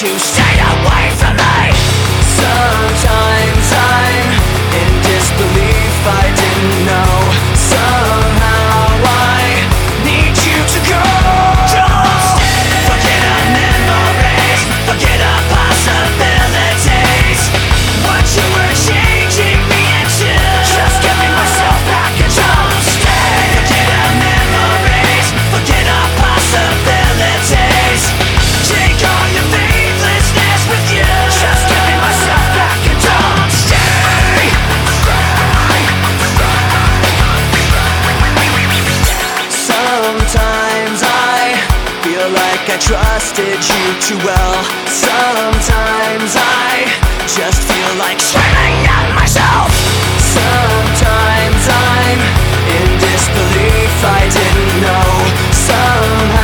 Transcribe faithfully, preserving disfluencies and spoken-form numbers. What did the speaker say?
to stay away from me. Sometimes I'm in disbelief, I didn't know. Somehow I need you to go. Don't stay. Forget our memories, forget our possibilities. What you were changing me into, just give me myself back and don't stay. Forget our memories, forget our possibilities. Take all your faithlessness with you, just give me myself back and don't stay. Sometimes I feel like I trusted you too well. Sometimes I just feel like screaming at myself. Sometimes I'm in disbelief, I didn't know. Somehow